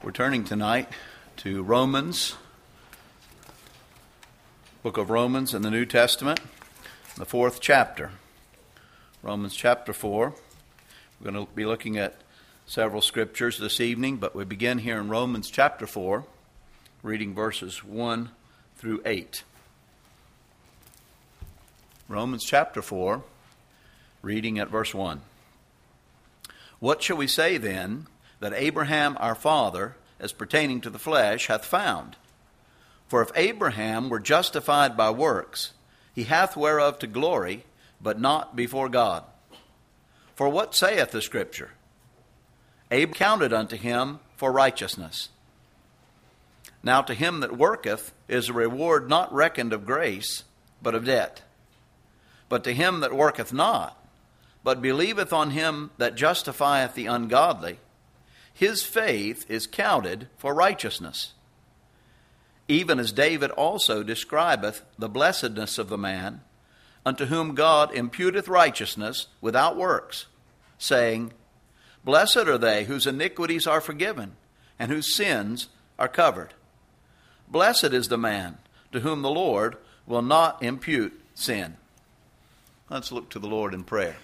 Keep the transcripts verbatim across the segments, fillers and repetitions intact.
We're turning tonight to Romans, book of Romans in the New Testament, the fourth chapter. Romans chapter four. We're going to be looking at several scriptures this evening, but we begin here in Romans chapter four, reading verses one through eight. Romans chapter four, reading at verse one. What shall we say then that Abraham our father, as pertaining to the flesh, hath found? For if Abraham were justified by works, he hath whereof to glory, but not before God. For what saith the Scripture? Abraham counted unto him for righteousness. Now to him that worketh is a reward not reckoned of grace, but of debt. But to him that worketh not, but believeth on him that justifieth the ungodly, his faith is counted for righteousness. Even as David also describeth the blessedness of the man, unto whom God imputeth righteousness without works, saying, Blessed are they whose iniquities are forgiven, and whose sins are covered. Blessed is the man to whom the Lord will not impute sin. Let's look to the Lord in prayer.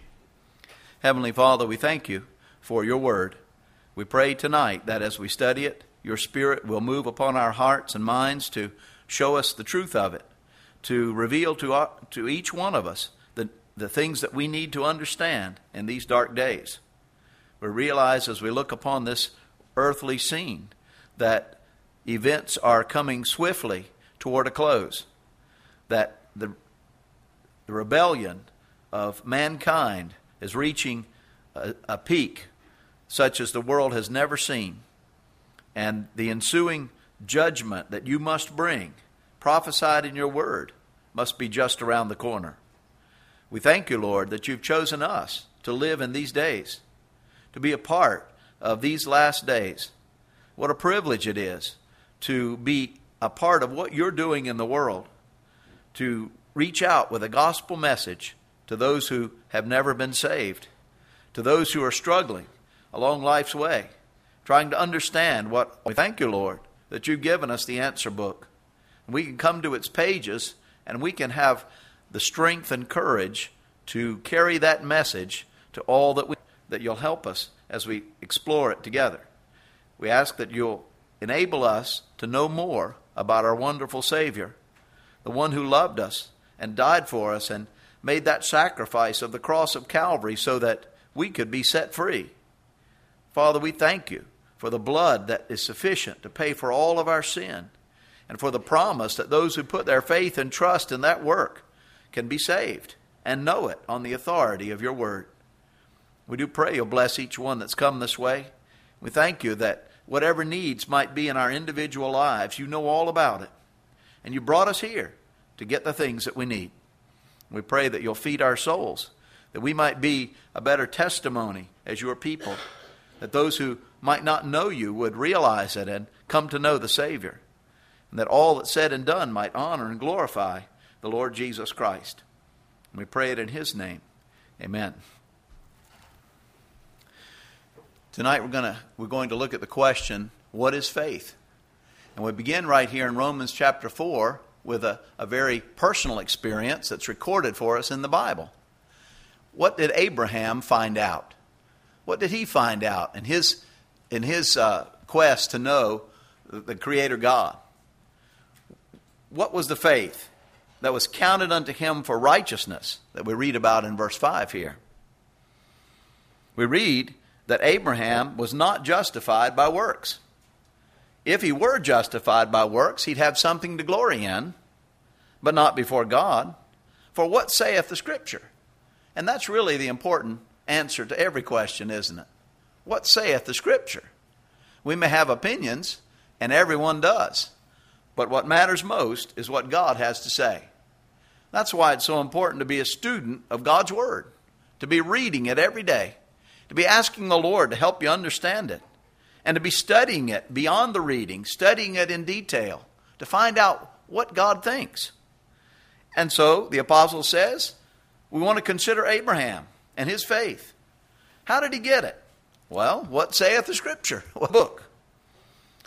Heavenly Father, we thank you for your word. We pray tonight that as we study it, your Spirit will move upon our hearts and minds to show us the truth of it, to reveal to our, to each one of us the, the things that we need to understand in these dark days. We realize as we look upon this earthly scene that events are coming swiftly toward a close, that the, the rebellion of mankind is reaching a, a peak such as the world has never seen, and the ensuing judgment that you must bring, prophesied in your word, must be just around the corner. We thank you, Lord, that you've chosen us to live in these days, to be a part of these last days. What a privilege it is to be a part of what you're doing in the world, to reach out with a gospel message to those who have never been saved, to those who are struggling along life's way, trying to understand what. We thank you, Lord, that you've given us the answer book. We can come to its pages and we can have the strength and courage to carry that message to all that we, that you'll help us as we explore it together. We ask that you'll enable us to know more about our wonderful Savior, the one who loved us and died for us and made that sacrifice of the cross of Calvary so that we could be set free. Father, we thank you for the blood that is sufficient to pay for all of our sin, and for the promise that those who put their faith and trust in that work can be saved and know it on the authority of your word. We do pray you'll bless each one that's come this way. We thank you that whatever needs might be in our individual lives, you know all about it. And you brought us here to get the things that we need. We pray that you'll feed our souls, that we might be a better testimony as your people, that those who might not know you would realize it and come to know the Savior, and that all that's said and done might honor and glorify the Lord Jesus Christ. And we pray it in his name. Amen. Tonight we're going to we're going to look at the question, what is faith? And we begin right here in Romans chapter four with a, a very personal experience that's recorded for us in the Bible. What did Abraham find out? What did he find out in his in his uh, quest to know the Creator God? What was the faith that was counted unto him for righteousness that we read about in verse five here? We read that Abraham was not justified by works. If he were justified by works, he'd have something to glory in, but not before God. For what saith the Scripture? And that's really the important answer to every question, isn't it? What saith the Scripture? We may have opinions, and everyone does. But what matters most is what God has to say. That's why it's so important to be a student of God's Word, to be reading it every day, to be asking the Lord to help you understand it, and to be studying it beyond the reading, studying it in detail, to find out what God thinks. And so the apostle says, we want to consider Abraham and his faith. How did he get it? Well, what saith the Scripture? What book?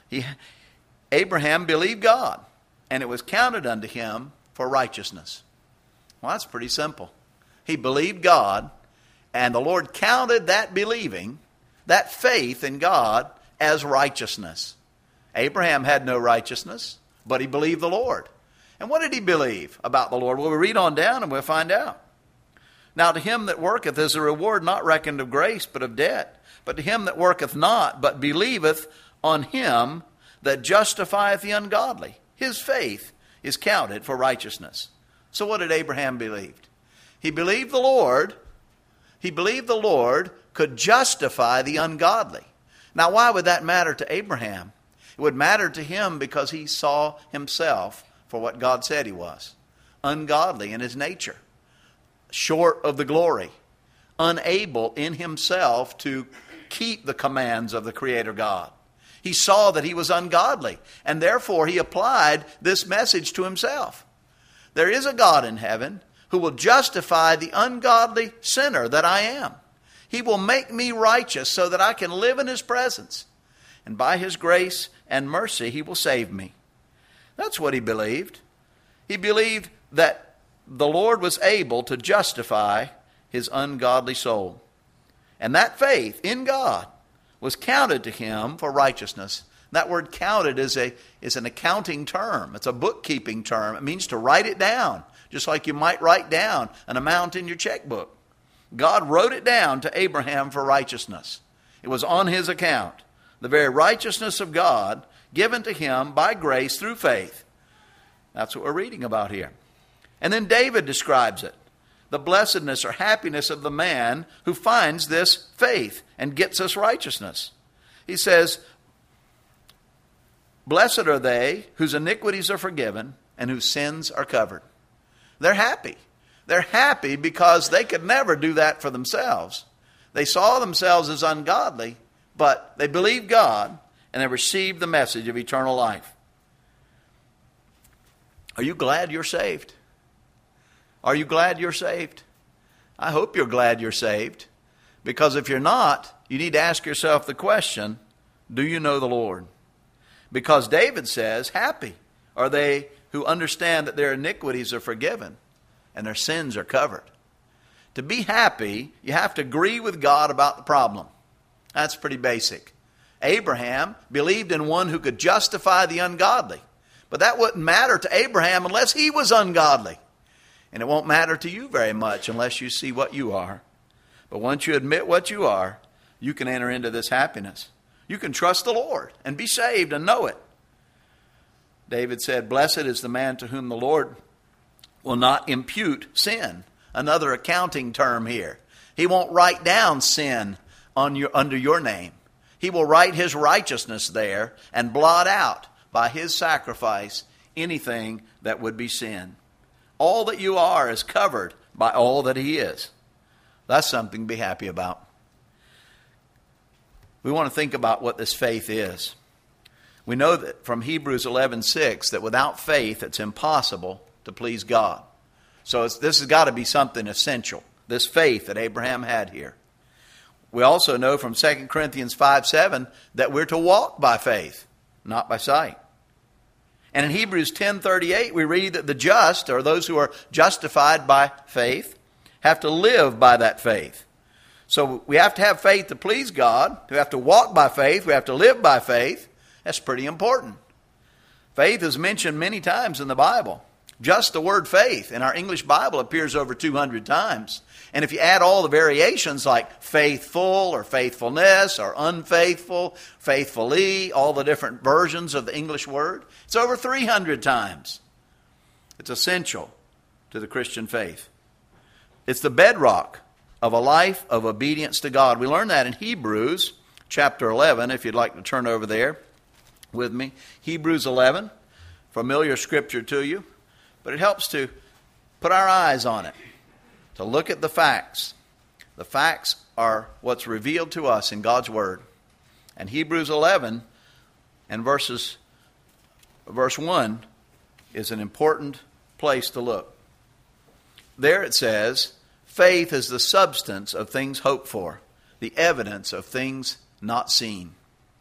He, Abraham believed God, and it was counted unto him for righteousness. Well, that's pretty simple. He believed God, and the Lord counted that believing, that faith in God, as righteousness. Abraham had no righteousness, but he believed the Lord. And what did he believe about the Lord? Well, we read on down and we'll find out. Now to him that worketh is a reward not reckoned of grace, but of debt. But to him that worketh not, but believeth on him that justifieth the ungodly, his faith is counted for righteousness. So what did Abraham believe? He believed the Lord. He believed the Lord could justify the ungodly. Now, why would that matter to Abraham? It would matter to him because he saw himself for what God said he was. Ungodly in his nature. Short of the glory. Unable in himself to keep the commands of the Creator God. He saw that he was ungodly, and therefore he applied this message to himself. There is a God in heaven who will justify the ungodly sinner that I am. He will make me righteous so that I can live in his presence. And by his grace and mercy, he will save me. That's what he believed. He believed that the Lord was able to justify his ungodly soul. And that faith in God was counted to him for righteousness. That word counted is a is an accounting term. It's a bookkeeping term. It means to write it down, just like you might write down an amount in your checkbook. God wrote it down to Abraham for righteousness. It was on his account. The very righteousness of God given to him by grace through faith. That's what we're reading about here. And then David describes it. The blessedness or happiness of the man who finds this faith and gets this righteousness. He says, blessed are they whose iniquities are forgiven and whose sins are covered. They're happy. They're happy because they could never do that for themselves. They saw themselves as ungodly, but they believed God and they received the message of eternal life. Are you glad you're saved? Are you glad you're saved? I hope you're glad you're saved. Because if you're not, you need to ask yourself the question, do you know the Lord? Because David says, happy are they who understand that their iniquities are forgiven and their sins are covered. To be happy, you have to agree with God about the problem. That's pretty basic. Abraham believed in one who could justify the ungodly. But that wouldn't matter to Abraham unless he was ungodly. And it won't matter to you very much unless you see what you are. But once you admit what you are, you can enter into this happiness. You can trust the Lord and be saved and know it. David said, blessed is the man to whom the Lord will not impute sin. Another accounting term here. He won't write down sin on your, under your name. He will write his righteousness there and blot out by his sacrifice anything that would be sin. All that you are is covered by all that he is. That's something to be happy about. We want to think about what this faith is. We know that from Hebrews eleven six that without faith it's impossible to please God. So it's, this has got to be something essential, this faith that Abraham had here. We also know from Second Corinthians five seven that we're to walk by faith, not by sight. And in Hebrews ten thirty-eight, we read that the just, or those who are justified by faith, have to live by that faith. So we have to have faith to please God. We have to walk by faith. We have to live by faith. That's pretty important. Faith is mentioned many times in the Bible. Just the word faith in our English Bible appears over two hundred times. And if you add all the variations like faithful or faithfulness or unfaithful, faithfully, all the different versions of the English word, it's over three hundred times. It's essential to the Christian faith. It's the bedrock of a life of obedience to God. We learn that in Hebrews chapter eleven, if you'd like to turn over there with me. Hebrews eleven, familiar scripture to you, but it helps to put our eyes on it, to look at the facts. The facts are what's revealed to us in God's Word. And Hebrews eleven and verses, verse one is an important place to look. There it says, faith is the substance of things hoped for, the evidence of things not seen.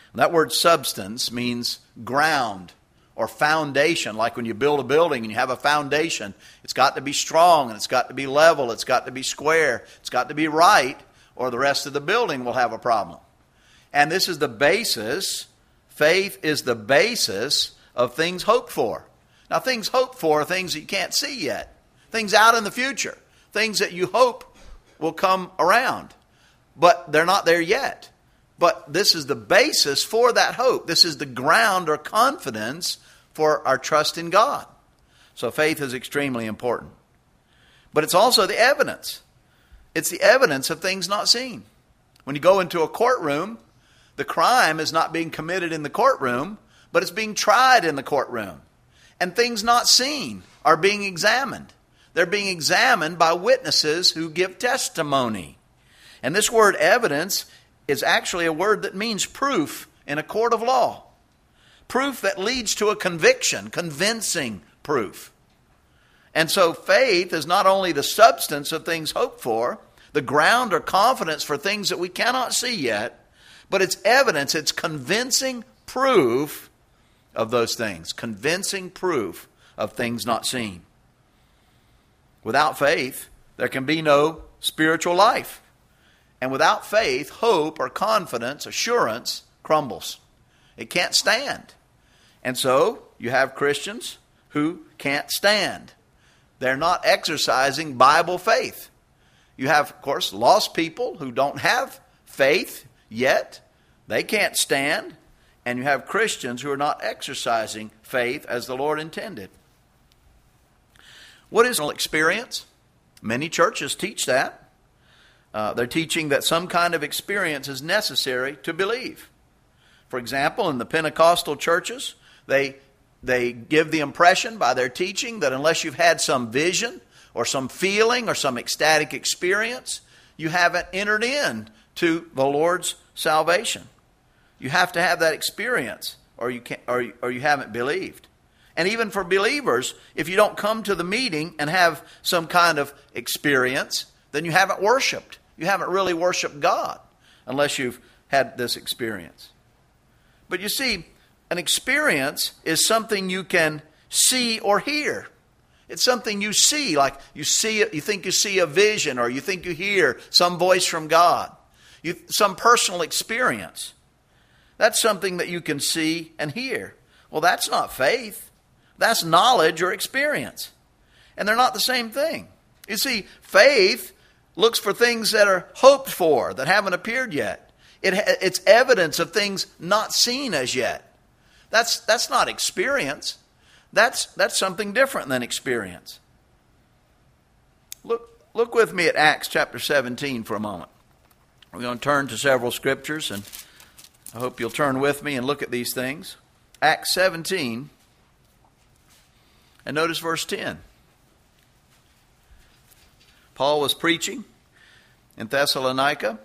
That word substance means ground or foundation. Like when you build a building and you have a foundation, it's got to be strong and it's got to be level, it's got to be square, it's got to be right, or the rest of the building will have a problem. And this is the basis, faith is the basis of things hoped for. Now, things hoped for are things that you can't see yet. Things out in the future. Things that you hope will come around. But they're not there yet. But this is the basis for that hope. This is the ground or confidence for our trust in God. So faith is extremely important. But it's also the evidence. It's the evidence of things not seen. When you go into a courtroom, the crime is not being committed in the courtroom, but it's being tried in the courtroom. And things not seen are being examined. They're being examined by witnesses who give testimony. And this word evidence is actually a word that means proof in a court of law. Proof that leads to a conviction, convincing proof. And so faith is not only the substance of things hoped for, the ground or confidence for things that we cannot see yet, but it's evidence, it's convincing proof of those things. Convincing proof of things not seen. Without faith, there can be no spiritual life. And without faith, hope or confidence, assurance, crumbles. It can't stand. And so, you have Christians who can't stand. They're not exercising Bible faith. You have, of course, lost people who don't have faith yet. They can't stand. And you have Christians who are not exercising faith as the Lord intended. What is experience? Many churches teach that. Uh, they're teaching that some kind of experience is necessary to believe. For example, in the Pentecostal churches, they they give the impression by their teaching that unless you've had some vision or some feeling or some ecstatic experience, you haven't entered in to the Lord's salvation. You have to have that experience or you can't, or, or you haven't believed. And even for believers, if you don't come to the meeting and have some kind of experience, then you haven't worshiped. You haven't really worshiped God unless you've had this experience. But you see, an experience is something you can see or hear. It's something you see, like you see it, you think you see a vision, or you think you hear some voice from God. You, some personal experience. That's something that you can see and hear. Well, that's not faith. That's knowledge or experience. And they're not the same thing. You see, faith looks for things that are hoped for, that haven't appeared yet. It, it's evidence of things not seen as yet. That's, that's not experience. That's, that's something different than experience. Look, look with me at Acts chapter seventeen for a moment. We're going to turn to several scriptures, and I hope you'll turn with me and look at these things. Acts seventeen, and notice verse ten. Paul was preaching in Thessalonica.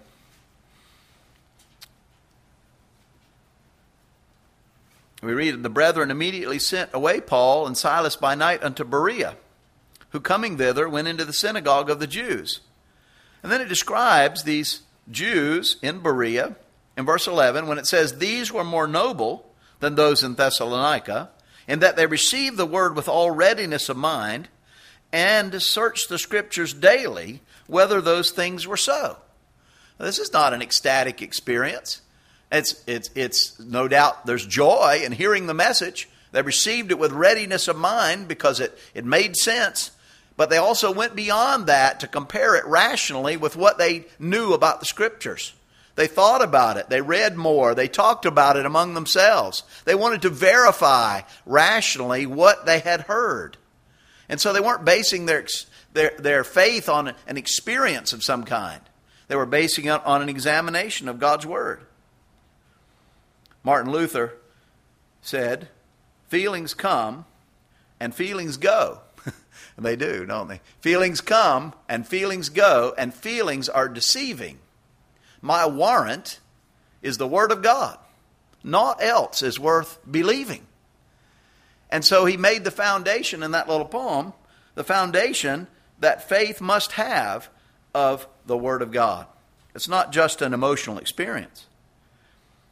We read, the brethren immediately sent away Paul and Silas by night unto Berea, who coming thither went into the synagogue of the Jews. And then it describes these Jews in Berea in verse eleven when it says, these were more noble than those in Thessalonica, in that they received the word with all readiness of mind, and searched the scriptures daily whether those things were so. Now, this is not an ecstatic experience. It's, it's, it's no doubt there's joy in hearing the message. They received it with readiness of mind because it, it made sense. But they also went beyond that to compare it rationally with what they knew about the scriptures. They thought about it. They read more. They talked about it among themselves. They wanted to verify rationally what they had heard. And so they weren't basing their, their, their faith on an experience of some kind. They were basing it on an examination of God's Word. Martin Luther said, feelings come and feelings go. And they do, don't they? Feelings come and feelings go, and feelings are deceiving. My warrant is the Word of God. Naught else is worth believing. And so he made the foundation in that little poem, the foundation that faith must have of the Word of God. It's not just an emotional experience.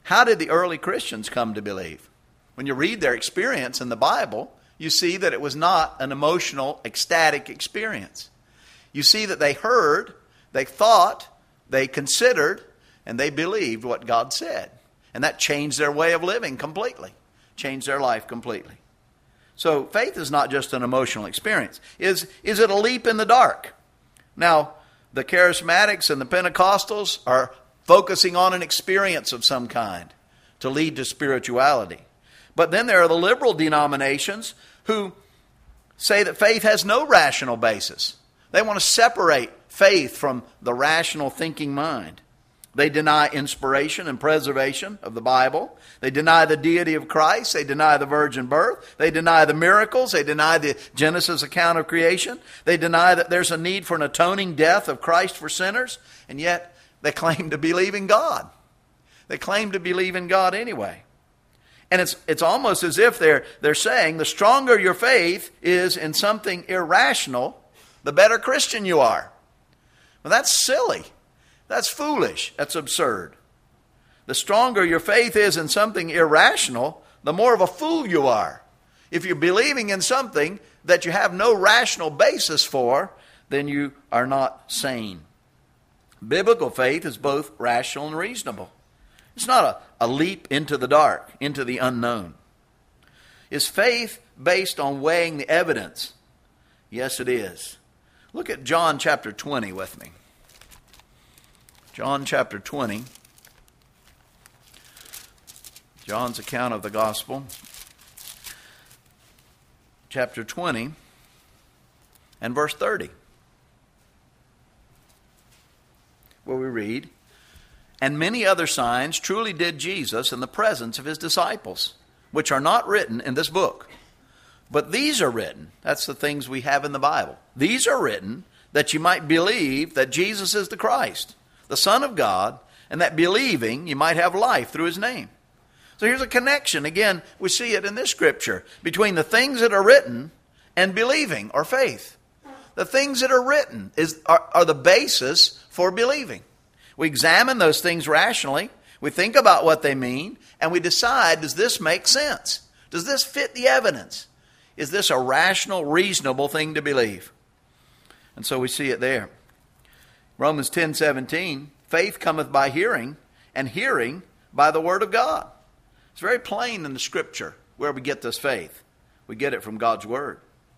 How did the early Christians come to believe? When you read their experience in the Bible, you see that it was not an emotional, ecstatic experience. You see that they heard, they thought, they considered, and they believed what God said. And that changed their way of living completely, changed their life completely. So faith is not just an emotional experience. Is, is it a leap in the dark? Now, the charismatics and the Pentecostals are focusing on an experience of some kind to lead to spirituality. But then there are the liberal denominations who say that faith has no rational basis. They want to separate faith from the rational thinking mind. They deny inspiration and preservation of the Bible. They deny the deity of Christ. They deny the virgin birth. They deny the miracles. They deny the Genesis account of creation. They deny that there's a need for an atoning death of Christ for sinners. And yet they claim to believe in God. They claim to believe in God anyway. And it's it's almost as if they're they're saying the stronger your faith is in something irrational, the better Christian you are. Well, that's silly. That's foolish. That's absurd. The stronger your faith is in something irrational, the more of a fool you are. If you're believing in something that you have no rational basis for, then you are not sane. Biblical faith is both rational and reasonable. It's not a, a leap into the dark, into the unknown. Is faith based on weighing the evidence? Yes, it is. Look at John chapter twenty with me. John chapter twenty. John's account of the gospel. Chapter twenty and verse thirty. Where we read, "And many other signs truly did Jesus in the presence of his disciples, which are not written in this book. But these are written," that's the things we have in the Bible, "these are written that you might believe that Jesus is the Christ, the Son of God, and that believing you might have life through his name." So here's a connection. Again, we see it in this scripture between the things that are written and believing or faith. The things that are written is, are, are the basis for believing. We examine those things rationally. We think about what they mean. And we decide, does this make sense? Does this fit the evidence? Is this a rational, reasonable thing to believe? And so we see it there. Romans ten seventeen, "Faith cometh by hearing, and hearing by the word of God." It's very plain in the scripture where we get this faith. We get it from God's word.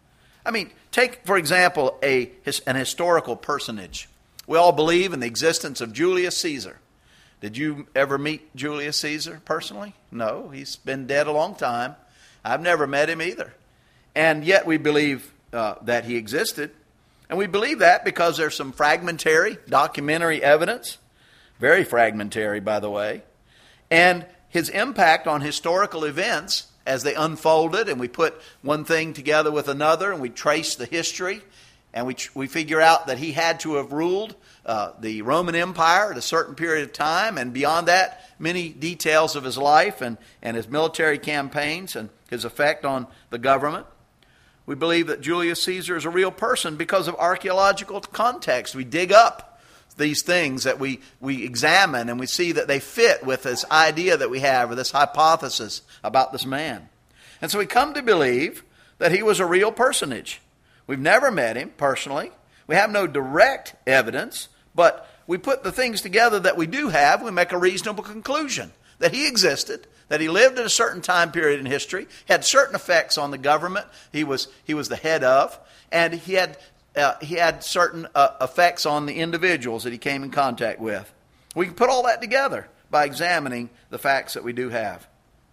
I mean, take, for example, a an historical personage. We all believe in the existence of Julius Caesar. Did you ever meet Julius Caesar personally? No, he's been dead a long time. I've never met him either. And yet we believe uh, that he existed. And we believe that because there's some fragmentary documentary evidence. Very fragmentary, by the way. And his impact on historical events as they unfolded, and we put one thing together with another, and we trace the history, and we we figure out that he had to have ruled uh, the Roman Empire at a certain period of time, and beyond that, many details of his life and, and his military campaigns and his effect on the government. We believe that Julius Caesar is a real person because of archaeological context. We dig up these things that we, we examine, and we see that they fit with this idea that we have, or this hypothesis about this man. And so we come to believe that he was a real personage. We've never met him personally. We have no direct evidence, but we put the things together that we do have. We make a reasonable conclusion that he existed, that he lived at a certain time period in history, had certain effects on the government he was, he was the head of, and he had Uh, he had certain uh, effects on the individuals that he came in contact with. We can put all that together by examining the facts that we do have.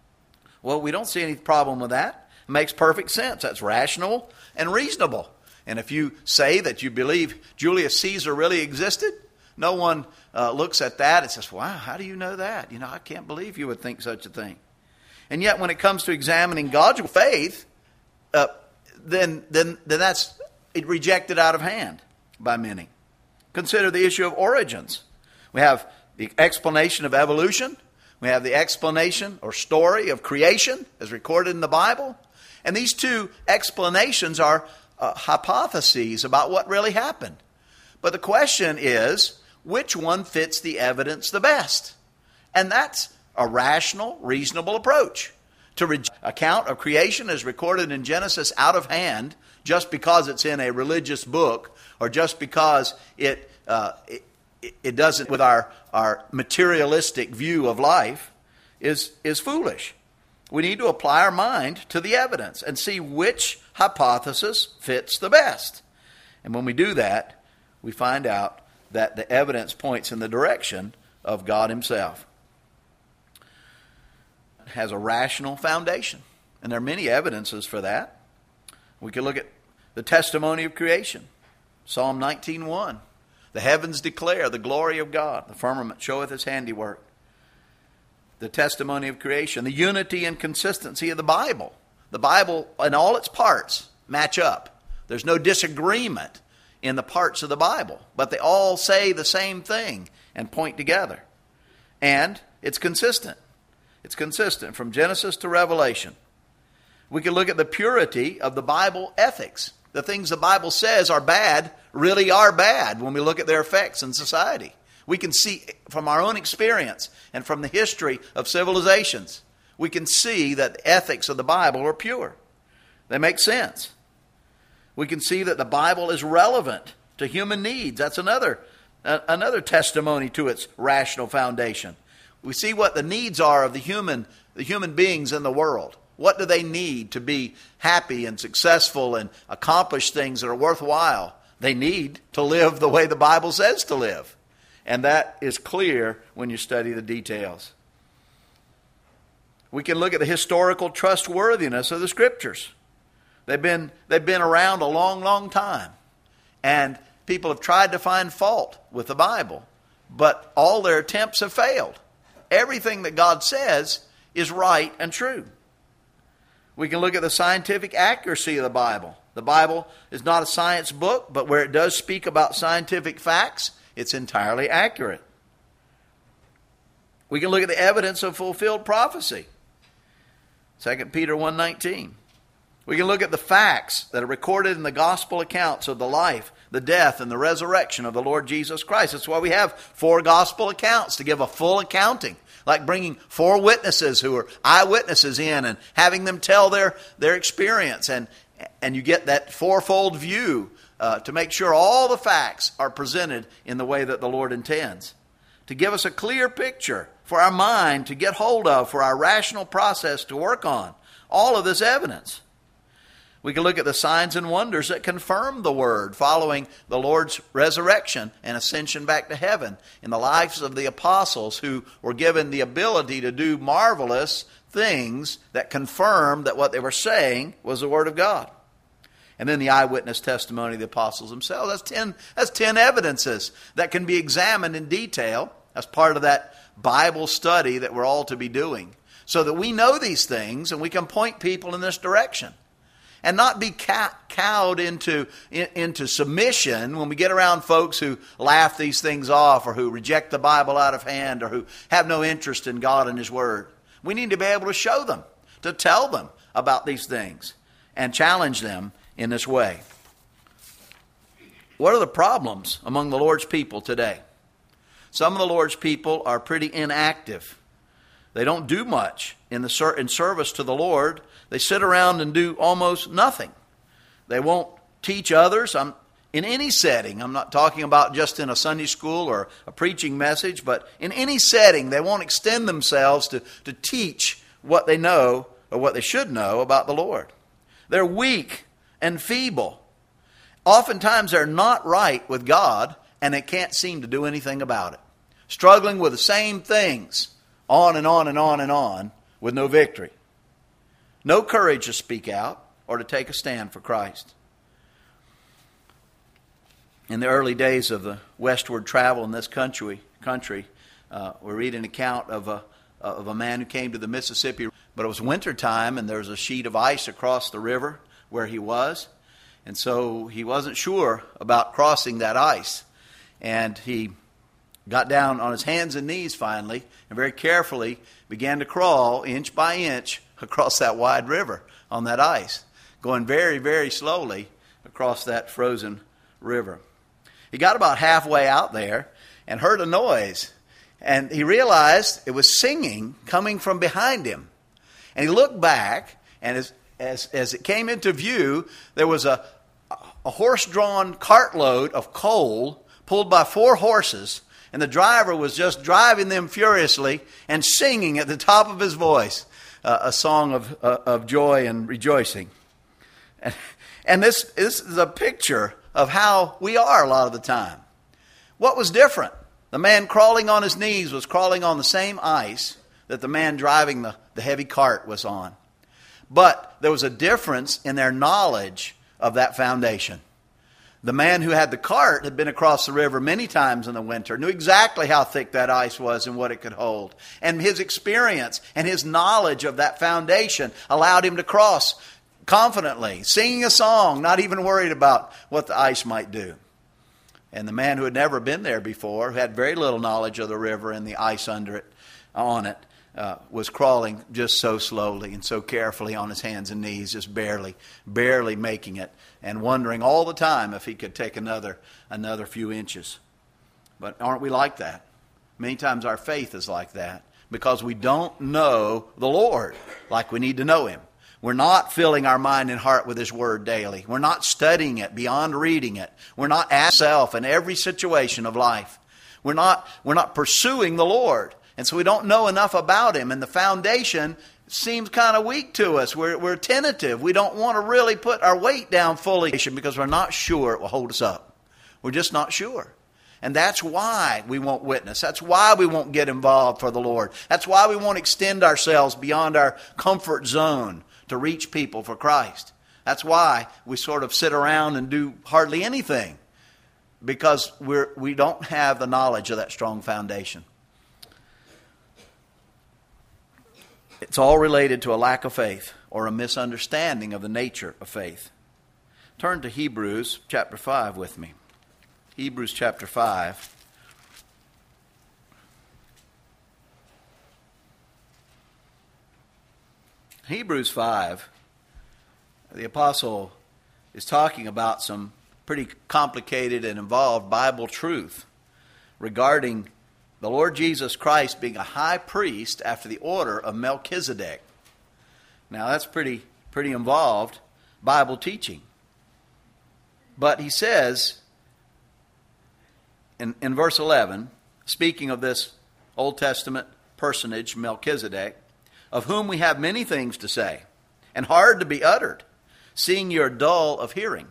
Well, we don't see any problem with that. It makes perfect sense. That's rational and reasonable. And if you say that you believe Julius Caesar really existed, no one uh, looks at that and says, "Wow, how do you know that? You know, I can't believe you would think such a thing." And yet when it comes to examining God's faith, uh, then, then, then that's it rejected out of hand by many. Consider the issue of origins. We have the explanation of evolution. We have the explanation or story of creation as recorded in the Bible. And these two explanations are uh, hypotheses about what really happened. But the question is, which one fits the evidence the best? And that's a rational, reasonable approach. To reject account of creation as recorded in Genesis out of hand, just because it's in a religious book, or just because it uh, it, it doesn't with our, our materialistic view of life, is, is foolish. We need to apply our mind to the evidence and see which hypothesis fits the best. And when we do that, we find out that the evidence points in the direction of God himself. It has a rational foundation. And there are many evidences for that. We can look at the testimony of creation. Psalm nineteen one. The heavens declare the glory of God. The firmament showeth his handiwork. The testimony of creation. The unity and consistency of the Bible. The Bible and all its parts match up. There's no disagreement in the parts of the Bible, but they all say the same thing and point together. And it's consistent. It's consistent from Genesis to Revelation. We can look at the purity of the Bible ethics. The things the Bible says are bad really are bad when we look at their effects in society. We can see from our own experience and from the history of civilizations, we can see that the ethics of the Bible are pure. They make sense. We can see that the Bible is relevant to human needs. That's another, uh, another testimony to its rational foundation. We see what the needs are of the human, the human beings in the world. What do they need to be happy and successful and accomplish things that are worthwhile? They need to live the way the Bible says to live. And that is clear when you study the details. We can look at the historical trustworthiness of the Scriptures. They've been, they've been around a long, long time. And people have tried to find fault with the Bible. But all their attempts have failed. Everything that God says is right and true. We can look at the scientific accuracy of the Bible. The Bible is not a science book, but where it does speak about scientific facts, it's entirely accurate. We can look at the evidence of fulfilled prophecy. Second Peter one nineteen. We can look at the facts that are recorded in the gospel accounts of the life, the death, and the resurrection of the Lord Jesus Christ. That's why we have four gospel accounts, to give a full accounting. Like bringing four witnesses who are eyewitnesses in and having them tell their, their experience. And, and you get that fourfold view uh, to make sure all the facts are presented in the way that the Lord intends. To give us a clear picture for our mind to get hold of, for our rational process to work on. All of this evidence. We can look at the signs and wonders that confirm the Word following the Lord's resurrection and ascension back to heaven in the lives of the apostles who were given the ability to do marvelous things that confirmed that what they were saying was the Word of God. And then the eyewitness testimony of the apostles themselves. That's ten, that's ten evidences that can be examined in detail as part of that Bible study that we're all to be doing, so that we know these things and we can point people in this direction. And not be cow- cowed into, in, into submission when we get around folks who laugh these things off, or who reject the Bible out of hand, or who have no interest in God and His Word. We need to be able to show them, to tell them about these things, and challenge them in this way. What are the problems among the Lord's people today? Some of the Lord's people are pretty inactive. They don't do much in the ser- in service to the Lord. They sit around and do almost nothing. They won't teach others. I'm, in any setting, I'm not talking about just in a Sunday school or a preaching message, but in any setting, they won't extend themselves to, to teach what they know or what they should know about the Lord. They're weak and feeble. Oftentimes, they're not right with God, and they can't seem to do anything about it. Struggling with the same things on and on and on and on with no victory. No courage to speak out or to take a stand for Christ. In the early days of the westward travel in this country, country, uh, we read an account of a of a man who came to the Mississippi. But it was winter time, and there was a sheet of ice across the river where he was, and so he wasn't sure about crossing that ice. And he got down on his hands and knees finally, and very carefully began to crawl inch by inch across that wide river on that ice, going very, very slowly across that frozen river. He got about halfway out there and heard a noise, And he realized it was singing coming from behind him. And he looked back, and as as, as it came into view, there was a, a horse-drawn cartload of coal pulled by four horses, and the driver was just driving them furiously and singing at the top of his voice uh, a song of, uh, of joy and rejoicing. And, and this, this is a picture of how we are a lot of the time. What was different? The man crawling on his knees was crawling on the same ice that the man driving the, the heavy cart was on. But there was a difference in their knowledge of that foundation. The man who had the cart had been across the river many times in the winter, knew exactly how thick that ice was and what it could hold. And his experience and his knowledge of that foundation allowed him to cross confidently, singing a song, not even worried about what the ice might do. And the man who had never been there before, who had very little knowledge of the river and the ice under it, on it, uh, was crawling just so slowly and so carefully on his hands and knees, just barely, barely making it, and wondering all the time if he could take another, another few inches. But aren't we like that? Many times our faith is like that because we don't know the Lord like we need to know Him. We're not filling our mind and heart with His Word daily. We're not studying it beyond reading it. We're not asking ourselves in every situation of life. We're not, we're not pursuing the Lord. And so we don't know enough about Him. And the foundation seems kind of weak to us. We're, we're tentative. We don't want to really put our weight down fully because we're not sure it will hold us up. We're just not sure. And that's why we won't witness. That's why we won't get involved for the Lord. That's why we won't extend ourselves beyond our comfort zone to reach people for Christ. That's why we sort of sit around and do hardly anything, because we're, we don't have the knowledge of that strong foundation. It's all related to a lack of faith or a misunderstanding of the nature of faith. Turn to Hebrews chapter five with me. Hebrews chapter five. Hebrews five, the apostle is talking about some pretty complicated and involved Bible truth regarding the Lord Jesus Christ being a high priest after the order of Melchizedek. Now that's pretty, pretty involved Bible teaching. But he says in, in verse eleven, speaking of this Old Testament personage, Melchizedek, of whom we have many things to say, and hard to be uttered, seeing you are dull of hearing.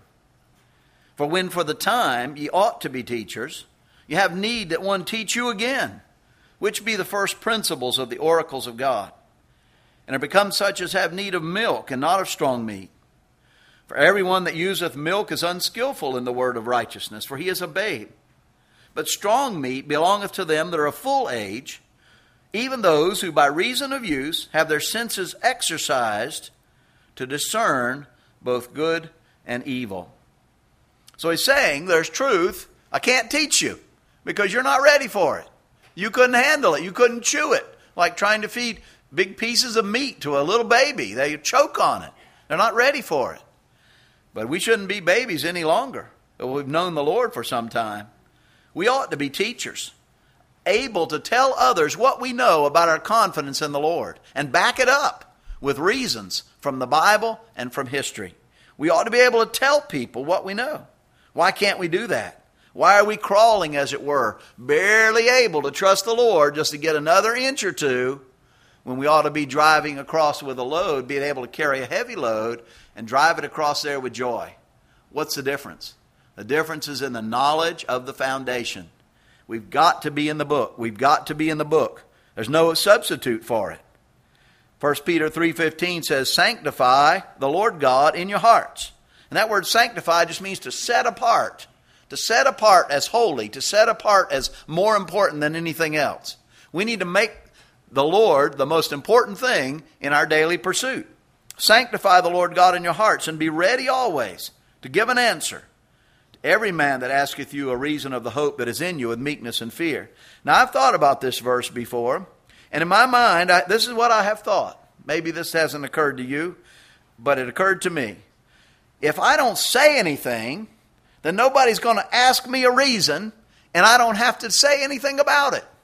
For when for the time ye ought to be teachers, you have need that one teach you again, which be the first principles of the oracles of God, and are become such as have need of milk, and not of strong meat. For everyone that useth milk is unskillful in the word of righteousness, for he is a babe. But strong meat belongeth to them that are of full age, even those who by reason of use have their senses exercised to discern both good and evil. So he's saying there's truth I can't teach you because you're not ready for it. You couldn't handle it. You couldn't chew it. Like trying to feed big pieces of meat to a little baby. They choke on it. They're not ready for it. But we shouldn't be babies any longer. We've known the Lord for some time. We ought to be teachers, able to tell others what we know about our confidence in the Lord and back it up with reasons from the Bible and from history. We ought to be able to tell people what we know. Why can't we do that? Why are we crawling, as it were, barely able to trust the Lord just to get another inch or two when we ought to be driving across with a load, being able to carry a heavy load and drive it across there with joy? What's the difference? The difference is in the knowledge of the foundation. We've got to be in the book. We've got to be in the book. There's no substitute for it. First Peter three fifteen says, sanctify the Lord God in your hearts. And that word sanctify just means to set apart. To set apart as holy. To set apart as more important than anything else. We need to make the Lord the most important thing in our daily pursuit. Sanctify the Lord God in your hearts and be ready always to give an answer. Every man that asketh you a reason of the hope that is in you with meekness and fear. Now, I've thought about this verse before, and in my mind, I, this is what I have thought. Maybe this hasn't occurred to you, but it occurred to me. If I don't say anything, then nobody's going to ask me a reason, and I don't have to say anything about it.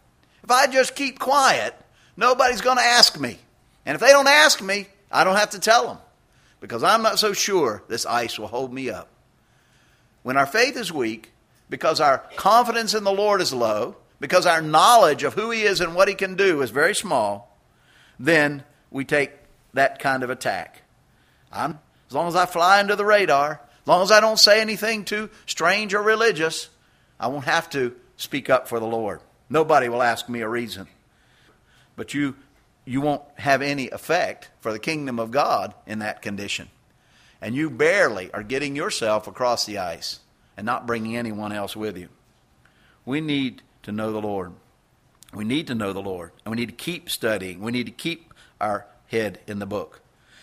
If I just keep quiet, nobody's going to ask me. And if they don't ask me, I don't have to tell them, because I'm not so sure this ice will hold me up. When our faith is weak, because our confidence in the Lord is low, because our knowledge of who He is and what He can do is very small, then we take that kind of attack. I'm, as long as I fly under the radar, as long as I don't say anything too strange or religious, I won't have to speak up for the Lord. Nobody will ask me a reason. But you, you won't have any effect for the kingdom of God in that condition. And you barely are getting yourself across the ice and not bringing anyone else with you. We need to know the Lord. We need to know the Lord. And we need to keep studying. We need to keep our head in the book.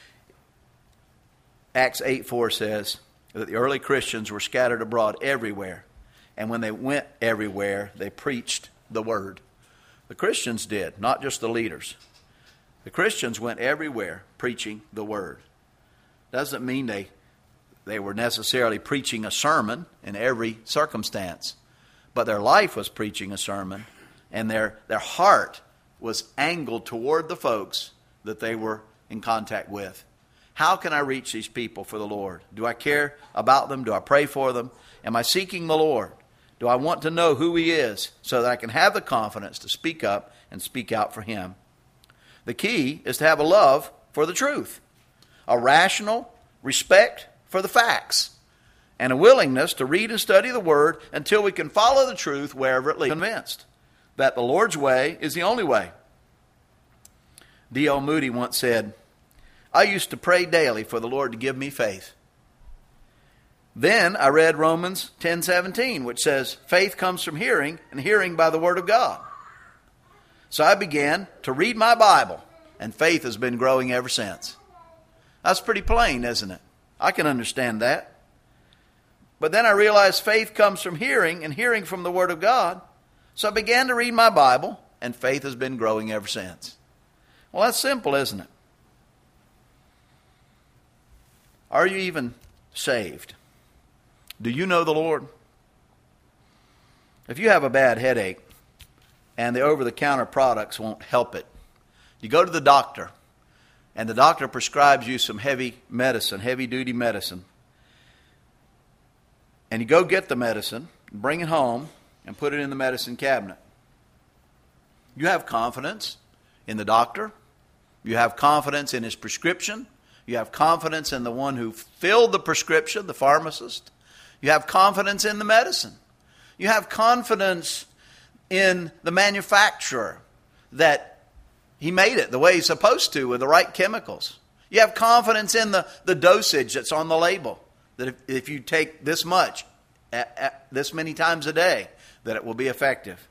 Acts eight four says that the early Christians were scattered abroad everywhere. And when they went everywhere, they preached the word. The Christians did, not just the leaders. The Christians went everywhere preaching the word. Doesn't mean they, they were necessarily preaching a sermon in every circumstance. But their life was preaching a sermon, and their, their heart was angled toward the folks that they were in contact with. How can I reach these people for the Lord? Do I care about them? Do I pray for them? Am I seeking the Lord? Do I want to know who He is so that I can have the confidence to speak up and speak out for Him? The key is to have a love for the truth, a rational respect for the facts, and a willingness to read and study the Word until we can follow the truth wherever it leads. Convinced that the Lord's way is the only way. D L Moody once said, I used to pray daily for the Lord to give me faith. Then I read Romans ten seventeen, which says, faith comes from hearing, and hearing by the Word of God. So I began to read my Bible, and faith has been growing ever since. That's pretty plain, isn't it? I can understand that. But then I realized faith comes from hearing, and hearing from the Word of God. So I began to read my Bible, and faith has been growing ever since. Well, that's simple, isn't it? Are you even saved? Do you know the Lord? If you have a bad headache and the over-the-counter products won't help it, you go to the doctor, and the doctor prescribes you some heavy medicine, heavy-duty medicine. And you go get the medicine, bring it home, and put it in the medicine cabinet. You have confidence in the doctor. You have confidence in his prescription. You have confidence in the one who filled the prescription, the pharmacist. You have confidence in the medicine. You have confidence in the manufacturer that he made it the way he's supposed to with the right chemicals. You have confidence in the, the dosage that's on the label, that if, if you take this much, at, at this many times a day, that it will be effective.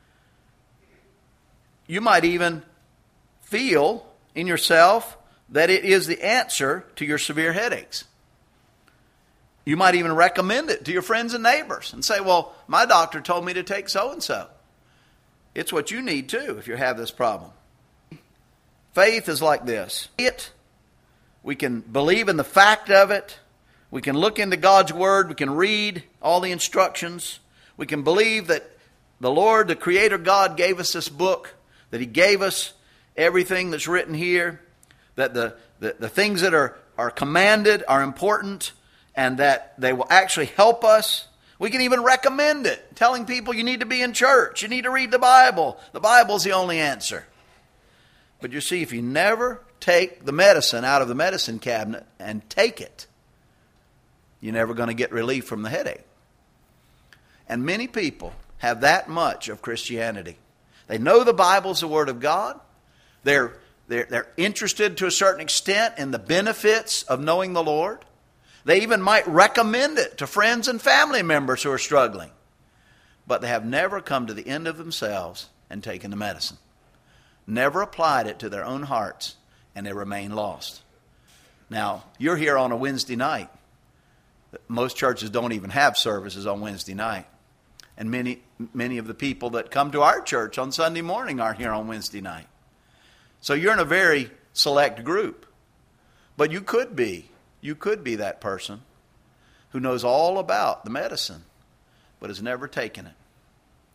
You might even feel in yourself that it is the answer to your severe headaches. You might even recommend it to your friends and neighbors and say, well, my doctor told me to take so-and-so. It's what you need too if you have this problem. Faith is like this. It, we can believe in the fact of it. We can look into God's Word. We can read all the instructions. We can believe that the Lord, the Creator God, gave us this book, that He gave us everything that's written here, that the, the, the things that are, are commanded are important, and that they will actually help us. We can even recommend it, telling people you need to be in church, you need to read the Bible. The Bible's the only answer. But you see, if you never take the medicine out of the medicine cabinet and take it, you're never going to get relief from the headache. And many people have that much of Christianity. They know the Bible's the Word of God. They're, they're, they're interested to a certain extent in the benefits of knowing the Lord. They even might recommend it to friends and family members who are struggling. But they have never come to the end of themselves and taken the medicine. Never applied it to their own hearts, and they remain lost. Now, you're here on a Wednesday night. Most churches don't even have services on Wednesday night. And many, many of the people that come to our church on Sunday morning aren't here on Wednesday night. So you're in a very select group. But you could be. You could be that person who knows all about the medicine, but has never taken it.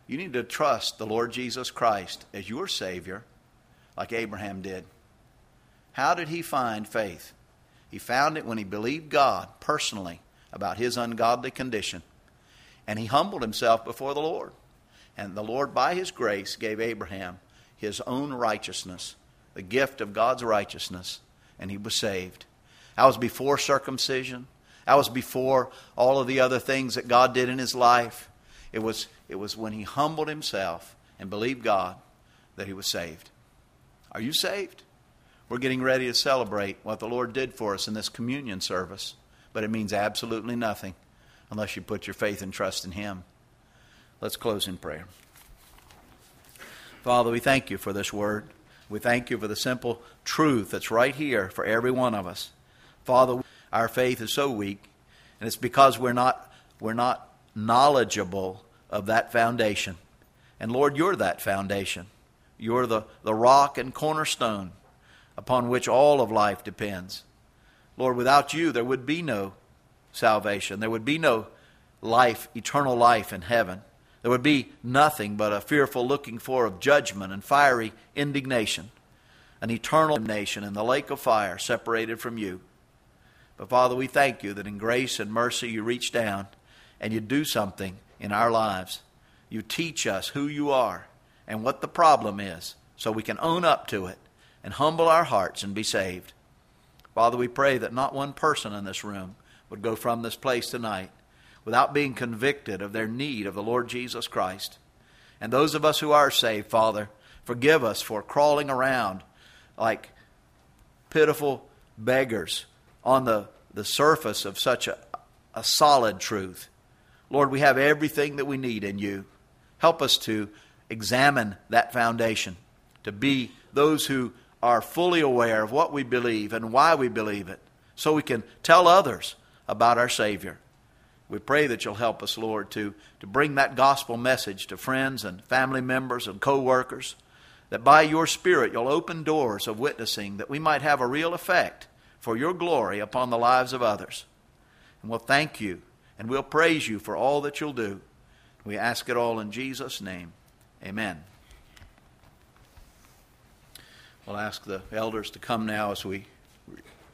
You need to trust the Lord Jesus Christ as your Savior, like Abraham did. How did he find faith? He found it when he believed God personally about his ungodly condition. And he humbled himself before the Lord. And the Lord, by his grace, gave Abraham his own righteousness, the gift of God's righteousness, and he was saved. That was before circumcision. That was before all of the other things that God did in his life. It was, it was when he humbled himself and believed God that he was saved. Are you saved? We're getting ready to celebrate what the Lord did for us in this communion service, but it means absolutely nothing unless you put your faith and trust in him. Let's close in prayer. Father, we thank you for this word. We thank you for the simple truth that's right here for every one of us. Father, our faith is so weak, and it's because we're not, we're not knowledgeable of that foundation. And Lord, you're that foundation. You're the, the rock and cornerstone upon which all of life depends. Lord, without you, there would be no salvation. There would be no life, eternal life in heaven. There would be nothing but a fearful looking for of judgment and fiery indignation, an eternal damnation in the lake of fire separated from you. But Father, we thank you that in grace and mercy you reach down and you do something in our lives. You teach us who you are and what the problem is so we can own up to it and humble our hearts and be saved. Father, we pray that not one person in this room would go from this place tonight without being convicted of their need of the Lord Jesus Christ. And those of us who are saved, Father, forgive us for crawling around like pitiful beggars on the, the surface of such a, a solid truth. Lord, we have everything that we need in you. Help us to examine that foundation, to be those who are fully aware of what we believe and why we believe it, so we can tell others about our Savior. We pray that you'll help us, Lord, to, to bring that gospel message to friends and family members and co-workers, that by your Spirit you'll open doors of witnessing that we might have a real effect for your glory upon the lives of others. And we'll thank you and we'll praise you for all that you'll do. We ask it all in Jesus' name. Amen. We'll ask the elders to come now as we